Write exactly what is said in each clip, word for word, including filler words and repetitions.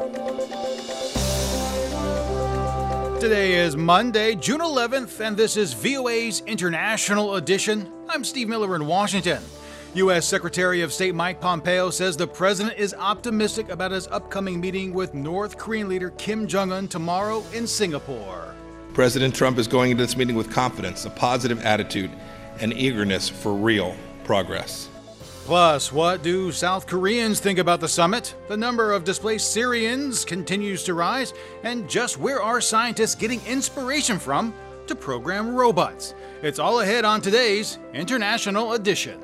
Today is Monday, June eleventh, and this is V O A's International Edition. I'm Steve Miller in Washington. U S. Secretary of State Mike Pompeo says the president is optimistic about his upcoming meeting with North Korean leader Kim Jong-un tomorrow in Singapore. President Trump is going into this meeting with confidence, a positive attitude, and eagerness for real progress. Plus, what do South Koreans think about the summit? The number of displaced Syrians continues to rise, and just where are scientists getting inspiration from to program robots? It's all ahead on today's International Edition.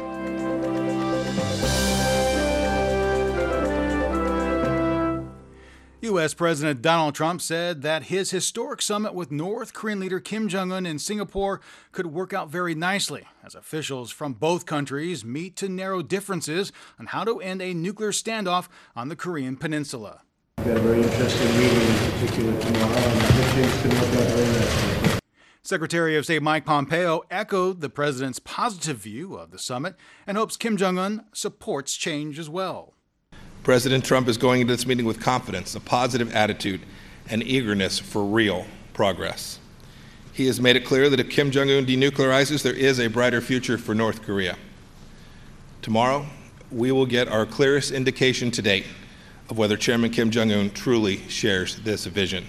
U S. President Donald Trump said that his historic summit with North Korean leader Kim Jong-un in Singapore could work out very nicely as officials from both countries meet to narrow differences on how to end a nuclear standoff on the Korean Peninsula. We've got a very interesting meeting in particular tomorrow, and I think things can work out very nicely. Secretary of State Mike Pompeo echoed the president's positive view of the summit and hopes Kim Jong-un supports change as well. President Trump is going into this meeting with confidence, a positive attitude, and eagerness for real progress. He has made it clear that if Kim Jong-un denuclearizes, there is a brighter future for North Korea. Tomorrow, we will get our clearest indication to date of whether Chairman Kim Jong-un truly shares this vision.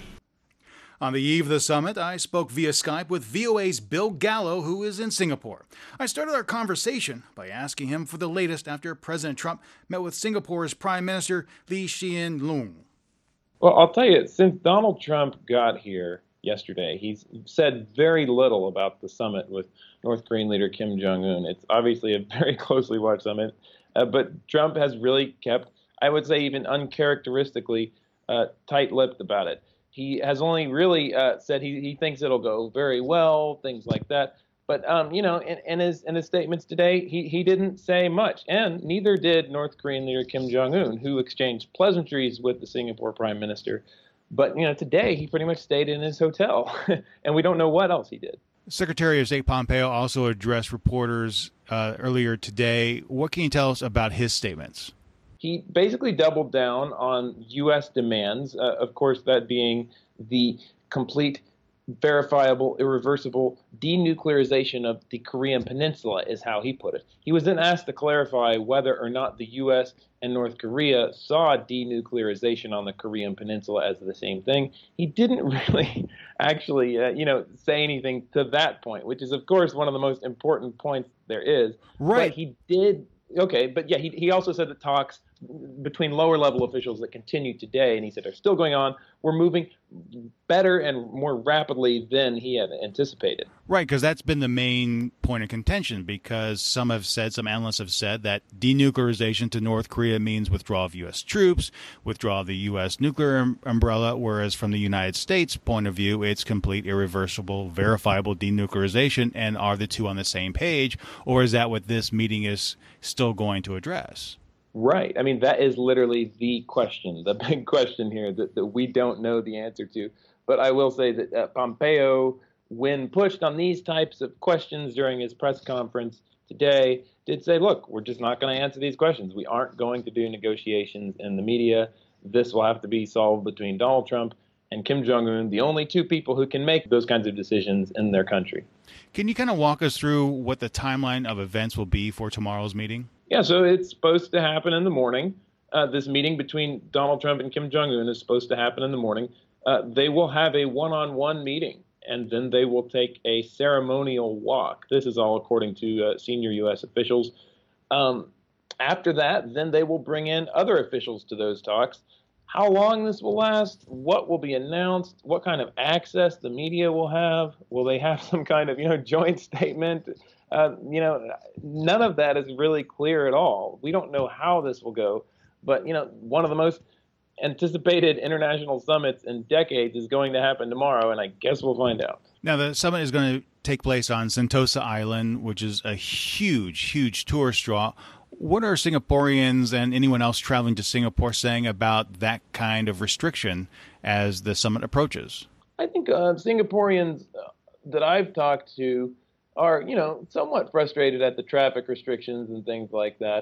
On the eve of the summit, I spoke via Skype with V O A's Bill Gallo, who is in Singapore. I started our conversation by asking him for the latest after President Trump met with Singapore's Prime Minister Lee Hsien Loong. Well, I'll tell you, since Donald Trump got here yesterday, he's said very little about the summit with North Korean leader Kim Jong-un. It's obviously a very closely watched summit, uh, but Trump has really kept, I would say even uncharacteristically, uh, tight-lipped about it. He has only really uh, said he, he thinks it'll go very well, things like that. But, um, you know, in, in, his, in his statements today, he, he didn't say much. And neither did North Korean leader Kim Jong-un, who exchanged pleasantries with the Singapore prime minister. But, you know, today he pretty much stayed in his hotel, and we don't know what else he did. Secretary of State Pompeo also addressed reporters uh, earlier today. What can you tell us about his statements? He basically doubled down on U S demands, uh, of course, that being the complete, verifiable, irreversible denuclearization of the Korean Peninsula, is how he put it. He was then asked to clarify whether or not the U S and North Korea saw denuclearization on the Korean Peninsula as the same thing. He didn't really actually, uh, you know, say anything to that point, which is, of course, one of the most important points there is. Right. But he did. Okay, but yeah, he he also said that talks between lower level officials that continue today, and he said they're still going on, we're moving better and more rapidly than he had anticipated. Right, because that's been the main point of contention, because some have said, some analysts have said that denuclearization to North Korea means withdrawal of U S troops, withdrawal of the U S nuclear um, umbrella, whereas from the United States point of view, it's complete, irreversible, verifiable denuclearization. And are the two on the same page, or is that what this meeting is still going to address? Right. I mean, that is literally the question, the big question here that, that we don't know the answer to. But I will say that uh, Pompeo, when pushed on these types of questions during his press conference today, did say, look, we're just not going to answer these questions. We aren't going to do negotiations in the media. This will have to be solved between Donald Trump and Kim Jong-un, the only two people who can make those kinds of decisions in their country. Can you kind of walk us through what the timeline of events will be for tomorrow's meeting? Yeah, so it's supposed to happen in the morning. Uh, this meeting between Donald Trump and Kim Jong-un is supposed to happen in the morning. Uh, they will have a one-on-one meeting, and then they will take a ceremonial walk. This is all according to uh, senior U S officials. Um, after that, then they will bring in other officials to those talks. How long this will last, what will be announced, what kind of access the media will have, will they have some kind of, you know, joint statement? Uh, you know, none of that is really clear at all. We don't know how this will go, but, you know, one of the most anticipated international summits in decades is going to happen tomorrow, and I guess we'll find out. Now, the summit is going to take place on Sentosa Island, which is a huge, huge tourist draw. What are Singaporeans and anyone else traveling to Singapore saying about that kind of restriction as the summit approaches? I think uh, Singaporeans that I've talked to are, you know, somewhat frustrated at the traffic restrictions and things like that.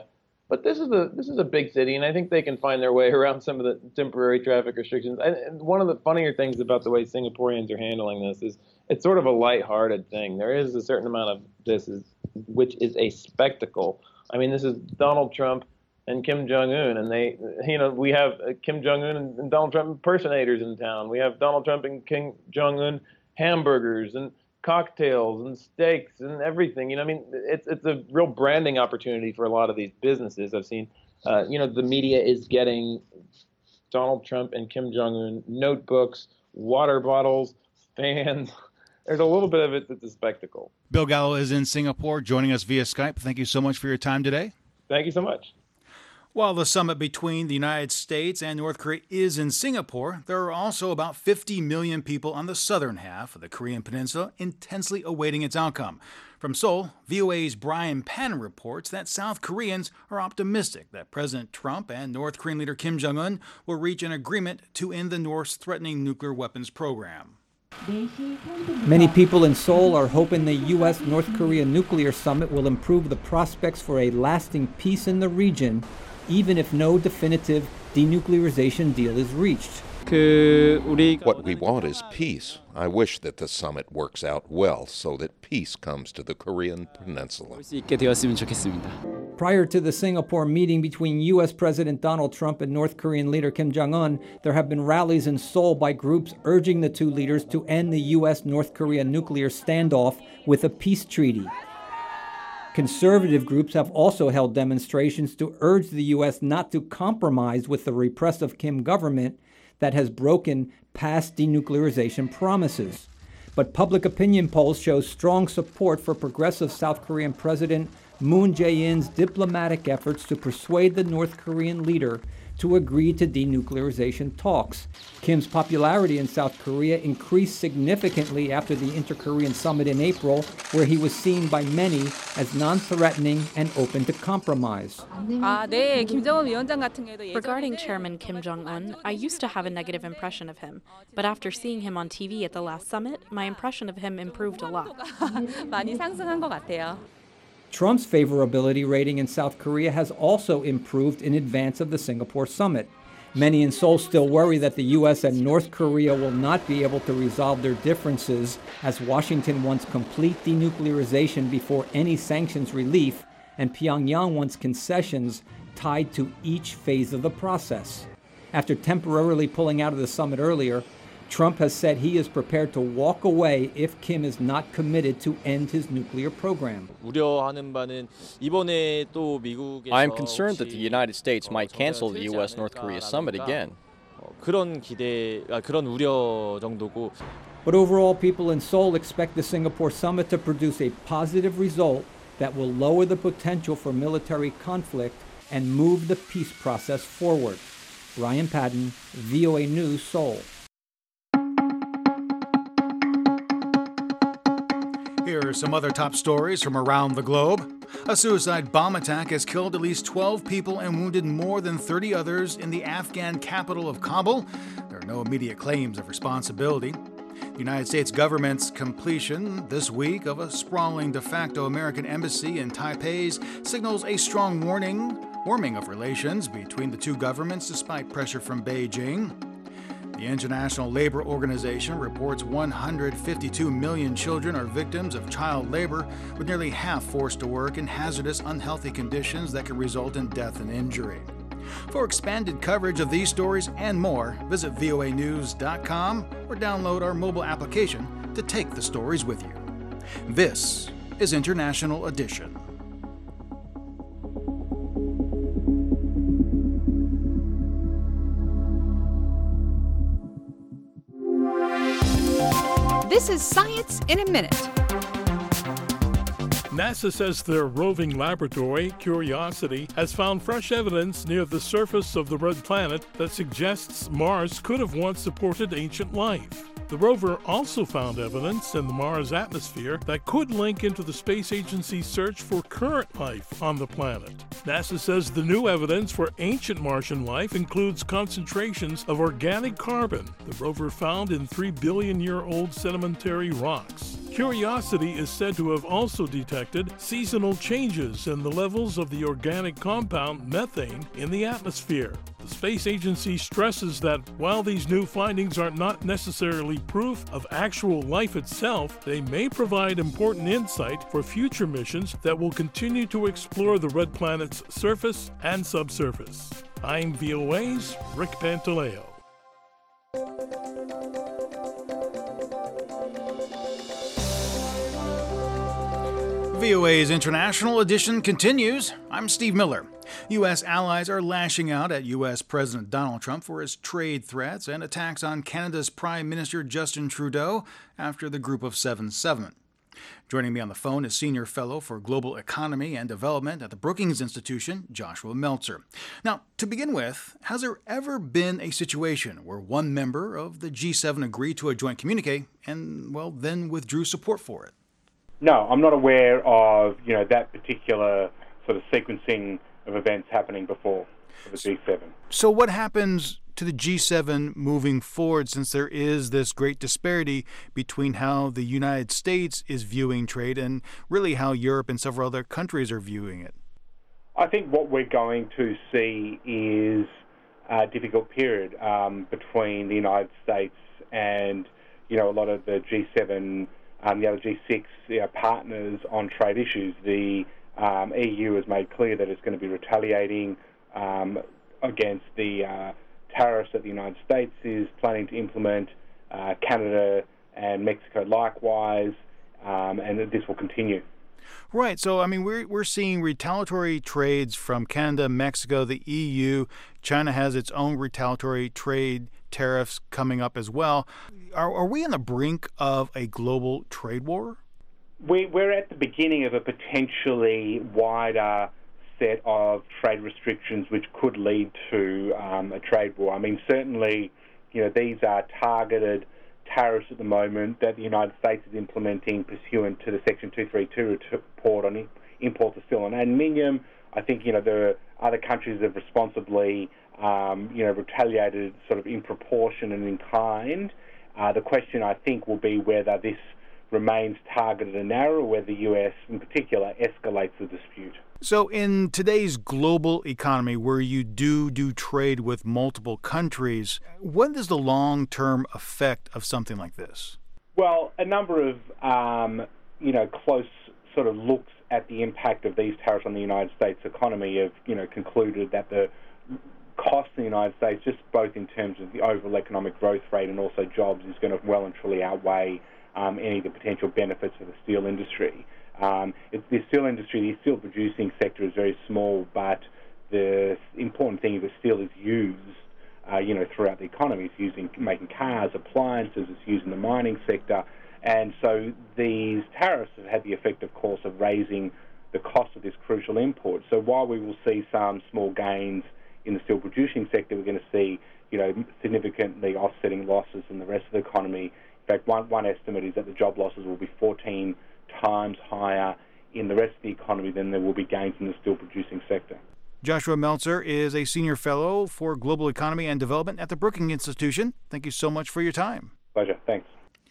But this is a this is a big city, and I think they can find their way around some of the temporary traffic restrictions. And, and one of the funnier things about the way Singaporeans are handling this is it's sort of a lighthearted thing. There is a certain amount of this, is, which is a spectacle. I mean, this is Donald Trump and Kim Jong-un, and they, you know, we have Kim Jong-un and, and Donald Trump impersonators in town. We have Donald Trump and Kim Jong-un hamburgers and cocktails and steaks and everything. You know, I mean, it's it's a real branding opportunity for a lot of these businesses. I've seen, uh, you know, the media is getting Donald Trump and Kim Jong-un notebooks, water bottles, fans. There's a little bit of it that's a spectacle. Bill Gallo is in Singapore, joining us via Skype. Thank you so much for your time today. Thank you so much. While the summit between the United States and North Korea is in Singapore, there are also about fifty million people on the southern half of the Korean peninsula intensely awaiting its outcome. From Seoul, V O A's Brian Patton reports that South Koreans are optimistic that President Trump and North Korean leader Kim Jong-un will reach an agreement to end the North's threatening nuclear weapons program. Many people in Seoul are hoping the U S North Korea nuclear summit will improve the prospects for a lasting peace in the region, even if no definitive denuclearization deal is reached. What we want is peace. I wish that the summit works out well so that peace comes to the Korean peninsula. Prior to the Singapore meeting between U S President Donald Trump and North Korean leader Kim Jong-un, there have been rallies in Seoul by groups urging the two leaders to end the U S North Korea nuclear standoff with a peace treaty. Conservative groups have also held demonstrations to urge the U S not to compromise with the repressive Kim government that has broken past denuclearization promises. But public opinion polls show strong support for progressive South Korean President Moon Jae-in's diplomatic efforts to persuade the North Korean leader to agree to denuclearization talks. Kim's popularity in South Korea increased significantly after the Inter-Korean summit in April, where he was seen by many as non-threatening and open to compromise. Regarding Chairman Kim Jong-un, I used to have a negative impression of him, but after seeing him on T V at the last summit, my impression of him improved a lot. Trump's favorability rating in South Korea has also improved in advance of the Singapore summit. Many in Seoul still worry that the U S and North Korea will not be able to resolve their differences, as Washington wants complete denuclearization before any sanctions relief, and Pyongyang wants concessions tied to each phase of the process. After temporarily pulling out of the summit earlier, Trump has said he is prepared to walk away if Kim is not committed to end his nuclear program. I am concerned that the United States might cancel the U S North Korea summit again. But overall, people in Seoul expect the Singapore summit to produce a positive result that will lower the potential for military conflict and move the peace process forward. Brian Patton, V O A News, Seoul. Here are some other top stories from around the globe. A suicide bomb attack has killed at least twelve people and wounded more than thirty others in the Afghan capital of Kabul. There are no immediate claims of responsibility. The United States government's completion this week of a sprawling de facto American embassy in Taipei signals a strong warning, warming of relations between the two governments despite pressure from Beijing. The International Labor Organization reports one hundred fifty-two million children are victims of child labor, with nearly half forced to work in hazardous, unhealthy conditions that can result in death and injury. For expanded coverage of these stories and more, visit V O A news dot com or download our mobile application to take the stories with you. This is International Edition. This is Science in a Minute. NASA says their roving laboratory, Curiosity, has found fresh evidence near the surface of the red planet that suggests Mars could have once supported ancient life. The rover also found evidence in the Mars atmosphere that could link into the space agency's search for current life on the planet. NASA says the new evidence for ancient Martian life includes concentrations of organic carbon the rover found in three billion year old sedimentary rocks. Curiosity is said to have also detected seasonal changes in the levels of the organic compound methane in the atmosphere. The space agency stresses that while these new findings are not necessarily proof of actual life itself, they may provide important insight for future missions that will continue to explore the red planet's surface and subsurface. I'm V O A's Rick Pantaleo. V O A's International Edition continues. I'm Steve Miller. U S allies are lashing out at U S President Donald Trump for his trade threats and attacks on Canada's Prime Minister Justin Trudeau after the Group of Seven summit. Joining me on the phone is Senior Fellow for Global Economy and Development at the Brookings Institution, Joshua Meltzer. Now, to begin with, has there ever been a situation where one member of the G seven agreed to a joint communique and, well, then withdrew support for it? No, I'm not aware of, you know, that particular sort of sequencing of events happening before for the G seven. So what happens to the G seven moving forward, since there is this great disparity between how the United States is viewing trade and really how Europe and several other countries are viewing it? I think what we're going to see is a difficult period um, between the United States and, you know, a lot of the G seven, um, the other G six you know, partners on trade issues. The um, E U has made clear that it's going to be retaliating um, against the uh, tariffs that the United States is planning to implement, uh, Canada and Mexico likewise, um, and that this will continue. Right. So, I mean, we're we're seeing retaliatory trades from Canada, Mexico, the E U. China has its own retaliatory trade tariffs coming up as well. Are, are we on the brink of a global trade war? We, we're at the beginning of a potentially wider set of trade restrictions which could lead to um, a trade war. I mean, certainly, you know, these are targeted tariffs at the moment that the United States is implementing pursuant to the Section two thirty-two report on imports of steel and aluminium. I think, you know, there are other countries that have responsibly, um, you know, retaliated sort of in proportion and in kind. Uh, the question, I think, will be whether this remains targeted and narrow, or whether the U S in particular escalates the dispute. So in today's global economy, where you do do trade with multiple countries, what is the long-term effect of something like this? Well, a number of, um, you know, close sort of looks at the impact of these tariffs on the United States economy have, you know, concluded that the cost in the United States, just both in terms of the overall economic growth rate and also jobs, is going to well and truly outweigh um, any of the potential benefits of the steel industry. Um, it's, the steel industry, the steel producing sector is very small, but the important thing is that steel is used, uh, you know, throughout the economy. It's used in making cars, appliances, it's used in the mining sector. And so these tariffs have had the effect, of course, of raising the cost of this crucial import. So while we will see some small gains in the steel producing sector, we're going to see, you know, significantly offsetting losses in the rest of the economy. In fact, one, one estimate is that the job losses will be fourteen times higher in the rest of the economy than there will be gains in the steel producing sector. Joshua Meltzer is a senior fellow for global economy and development at the Brookings Institution. Thank you so much for your time. Pleasure. Thanks.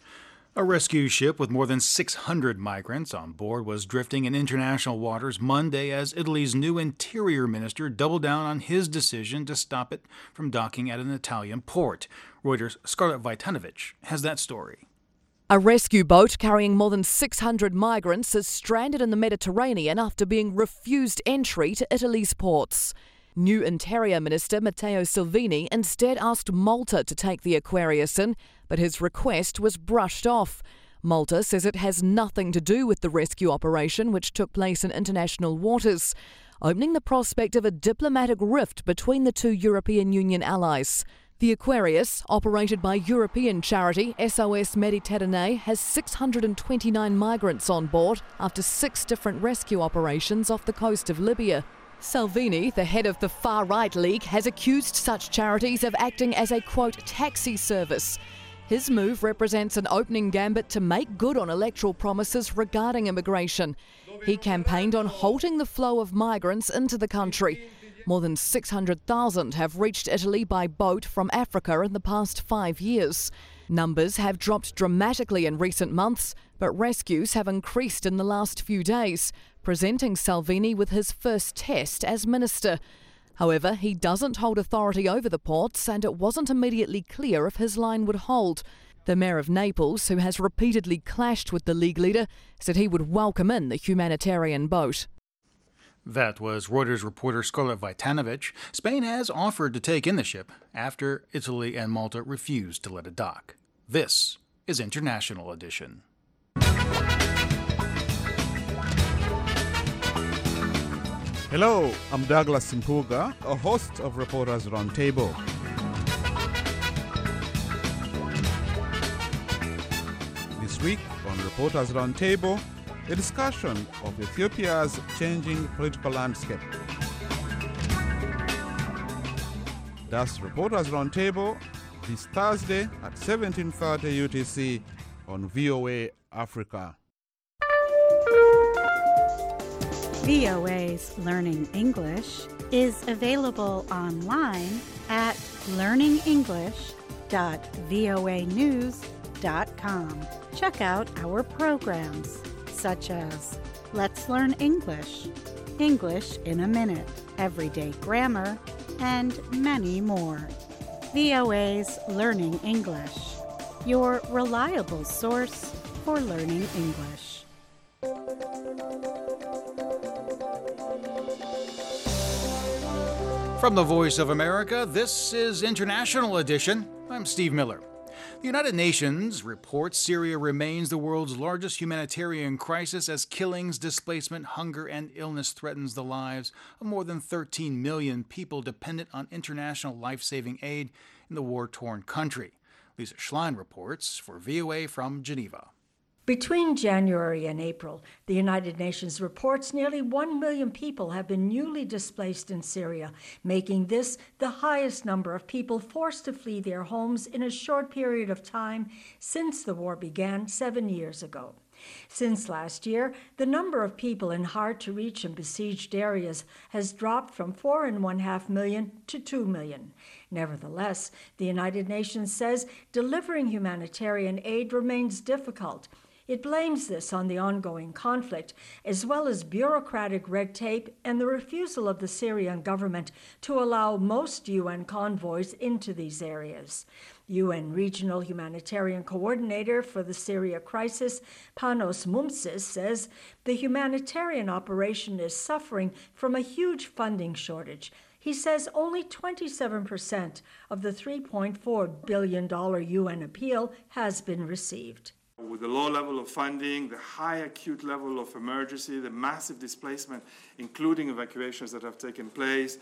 A rescue ship with more than six hundred migrants on board was drifting in international waters Monday as Italy's new interior minister doubled down on his decision to stop it from docking at an Italian port. Reuters' Scarlett Vajtanovic has that story. A rescue boat carrying more than six hundred migrants is stranded in the Mediterranean after being refused entry to Italy's ports. New Interior Minister Matteo Salvini instead asked Malta to take the Aquarius in, but his request was brushed off. Malta says it has nothing to do with the rescue operation, which took place in international waters, opening the prospect of a diplomatic rift between the two European Union allies. The Aquarius, operated by European charity S O S Mediterranee, has six hundred twenty-nine migrants on board after six different rescue operations off the coast of Libya. Salvini, the head of the far-right league, has accused such charities of acting as a, quote, taxi service. His move represents an opening gambit to make good on electoral promises regarding immigration. He campaigned on halting the flow of migrants into the country. More than six hundred thousand have reached Italy by boat from Africa in the past five years. Numbers have dropped dramatically in recent months, but But rescues have increased in the last few days, presenting Salvini with his first test as minister. However, he doesn't hold authority over the ports, and it wasn't immediately clear if his line would hold. The mayor of Naples, who has repeatedly clashed with the League leader, said he would welcome in the humanitarian boat. That was Reuters reporter Scarlett Vajtanovic. Spain has offered to take in the ship after Italy and Malta refused to let it dock. This is International Edition. Hello, I'm Douglas Simpuga, a host of Reporters Roundtable. This week on Reporters Roundtable, a discussion of Ethiopia's changing political landscape. That's Reporters Roundtable this Thursday at seventeen thirty U T C on V O A Africa. V O A's Learning English is available online at learning english dot voa news dot com. Check out our programs such as Let's Learn English, English in a Minute, Everyday Grammar, and many more. V O A's Learning English, your reliable source for learning English. From the Voice of America, this is International Edition. I'm Steve Miller. The United Nations reports Syria remains the world's largest humanitarian crisis as killings, displacement, hunger, and illness threatens the lives of more than thirteen million people dependent on international life-saving aid in the war-torn country. Lisa Schlein reports for V O A from Geneva. Between January and April, the United Nations reports nearly one million people have been newly displaced in Syria, making this the highest number of people forced to flee their homes in a short period of time since the war began seven years ago. Since last year, the number of people in hard-to-reach and besieged areas has dropped from four and one half million to two million. Nevertheless, the United Nations says delivering humanitarian aid remains difficult. It blames this on the ongoing conflict, as well as bureaucratic red tape and the refusal of the Syrian government to allow most U N convoys into these areas. U N Regional Humanitarian Coordinator for the Syria crisis, Panos Mumsis, says the humanitarian operation is suffering from a huge funding shortage. He says only twenty-seven percent of the three point four billion dollars U N appeal has been received. With the low level of funding, the high acute level of emergency, the massive displacement, including evacuations that have taken place,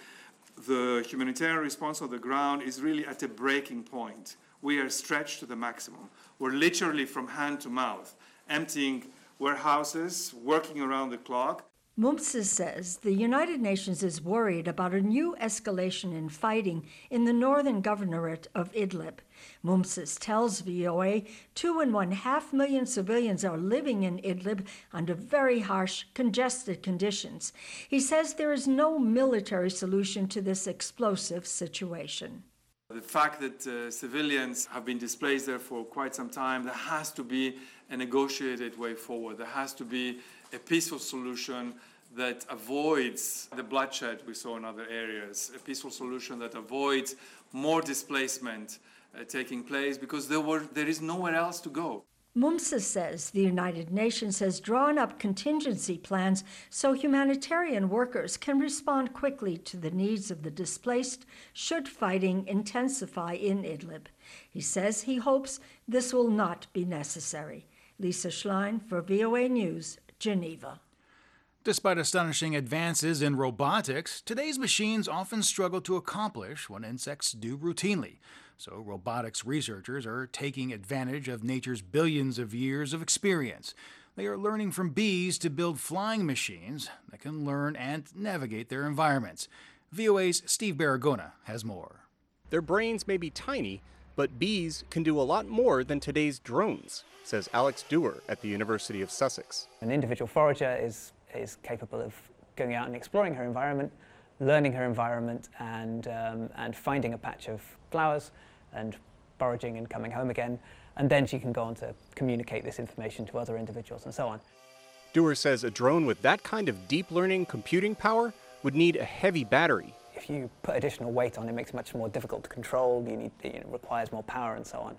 the humanitarian response on the ground is really at a breaking point. We are stretched to the maximum. We're literally from hand to mouth, emptying warehouses, working around the clock. Mumsis says the United Nations is worried about a new escalation in fighting in the northern governorate of Idlib. Mumsis tells V O A two and one half million civilians are living in Idlib under very harsh, congested conditions. He says there is no military solution to this explosive situation. The fact that uh, civilians have been displaced there for quite some time, there has to be a negotiated way forward. There has to be a peaceful solution that avoids the bloodshed we saw in other areas, a peaceful solution that avoids more displacement uh, taking place, because there, were, there is nowhere else to go. Mumsis says the United Nations has drawn up contingency plans so humanitarian workers can respond quickly to the needs of the displaced should fighting intensify in Idlib. He says he hopes this will not be necessary. Lisa Schlein for V O A News, Geneva. Despite astonishing advances in robotics, today's machines often struggle to accomplish what insects do routinely. So robotics researchers are taking advantage of nature's billions of years of experience. They are learning from bees to build flying machines that can learn and navigate their environments. V O A's Steve Baragona has more. Their brains may be tiny, but bees can do a lot more than today's drones, says Alex Dewar at the University of Sussex. An individual forager is, is capable of going out and exploring her environment, learning her environment, and, um, and finding a patch of flowers and foraging and coming home again. and then she can go on to communicate this information to other individuals and so on. Dewar says a drone with that kind of deep learning computing power would need a heavy battery. If you put additional weight on, it makes it much more difficult to control. You need, it requires more power and so on.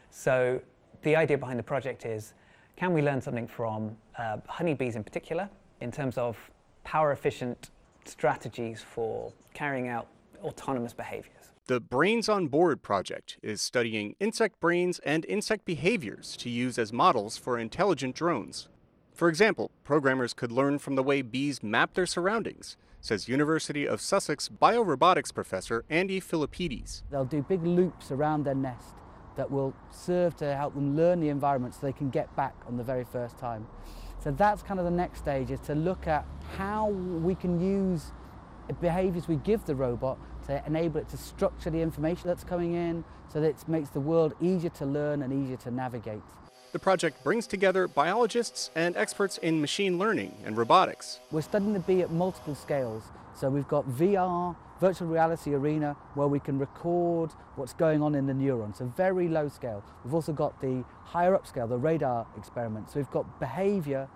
So the idea behind the project is, can we learn something from uh, honeybees in particular in terms of power-efficient strategies for carrying out autonomous behaviors? The Brains on Board project is studying insect brains and insect behaviors to use as models for intelligent drones. For example, programmers could learn from the way bees map their surroundings, says University of Sussex biorobotics professor Andy Philippides. They'll do big loops around their nest that will serve to help them learn the environment so they can get back on the very first time. So that's kind of the next stage, is to look at how we can use behaviors we give the robot to enable it to structure the information that's coming in so that it makes the world easier to learn and easier to navigate. The project brings together biologists and experts in machine learning and robotics. We're studying the bee at multiple scales. So we've got V R, virtual reality arena, where we can record what's going on in the neurons, a very low scale. We've also got the higher up scale, the radar experiment. So we've got behavior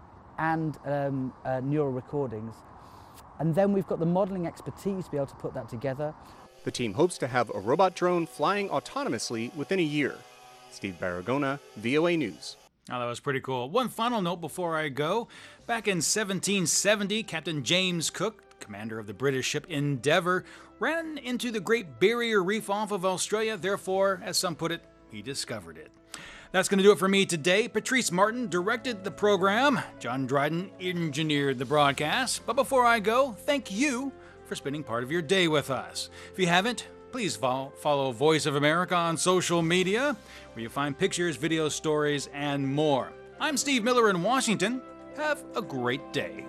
and um, uh, neural recordings. And then we've got the modeling expertise to be able to put that together. The team hopes to have a robot drone flying autonomously within a year. Steve Baragona, V O A News. Oh, that was pretty cool. One final note before I go. Back in seventeen seventy, Captain James Cook, commander of the British ship Endeavour, ran into the Great Barrier Reef off of Australia. Therefore, as some put it, he discovered it. That's going to do it for me today. Patrice Martin directed the program. John Dryden engineered the broadcast. But before I go, thank you for spending part of your day with us. If you haven't, please follow Voice of America on social media, where you find pictures, video stories, and more. I'm Steve Miller in Washington. Have a great day.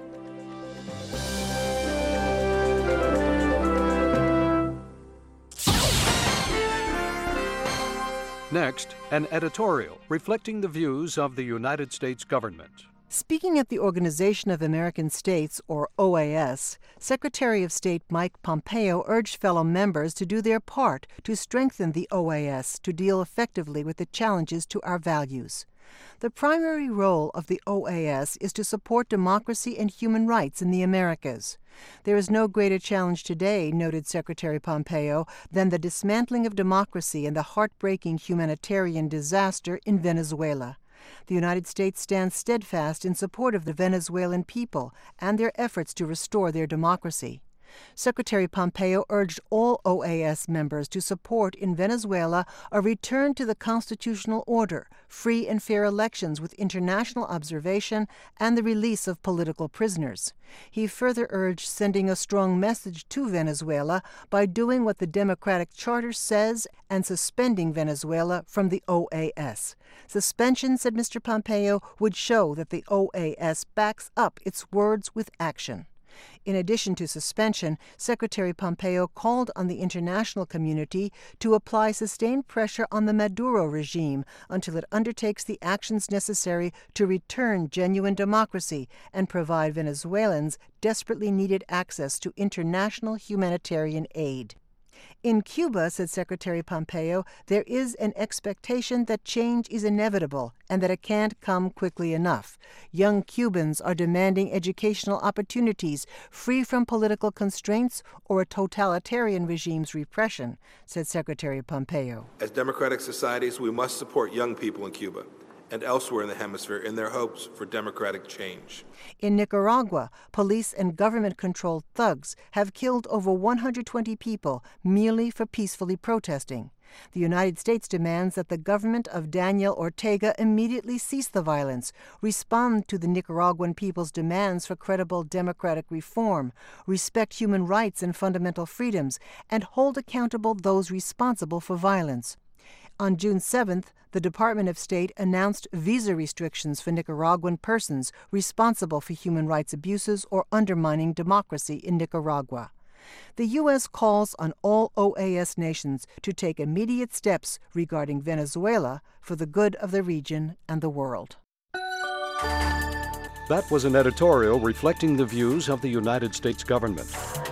Next, an editorial reflecting the views of the United States government. Speaking at the Organization of American States, or O A S, Secretary of State Mike Pompeo urged fellow members to do their part to strengthen the O A S to deal effectively with the challenges to our values. The primary role of the O A S is to support democracy and human rights in the Americas. There is no greater challenge today, noted Secretary Pompeo, than the dismantling of democracy and the heartbreaking humanitarian disaster in Venezuela. The United States stands steadfast in support of the Venezuelan people and their efforts to restore their democracy. Secretary Pompeo urged all O A S members to support in Venezuela a return to the constitutional order, free and fair elections with international observation, and the release of political prisoners. He further urged sending a strong message to Venezuela by doing what the Democratic Charter says and suspending Venezuela from the O A S. Suspension, said Mister Pompeo, would show that the O A S backs up its words with action. In addition to suspension, Secretary Pompeo called on the international community to apply sustained pressure on the Maduro regime until it undertakes the actions necessary to return genuine democracy and provide Venezuelans desperately needed access to international humanitarian aid. In Cuba, said Secretary Pompeo, there is an expectation that change is inevitable and that it can't come quickly enough. Young Cubans are demanding educational opportunities free from political constraints or a totalitarian regime's repression, said Secretary Pompeo. As democratic societies, we must support young people in Cuba and elsewhere in the hemisphere in their hopes for democratic change. In Nicaragua, police and government-controlled thugs have killed over one hundred twenty people merely for peacefully protesting. The United States demands that the government of Daniel Ortega immediately cease the violence, respond to the Nicaraguan people's demands for credible democratic reform, respect human rights and fundamental freedoms, and hold accountable those responsible for violence. On June seventh, the Department of State announced visa restrictions for Nicaraguan persons responsible for human rights abuses or undermining democracy in Nicaragua. The U S calls on all O A S nations to take immediate steps regarding Venezuela for the good of the region and the world. That was an editorial reflecting the views of the United States government.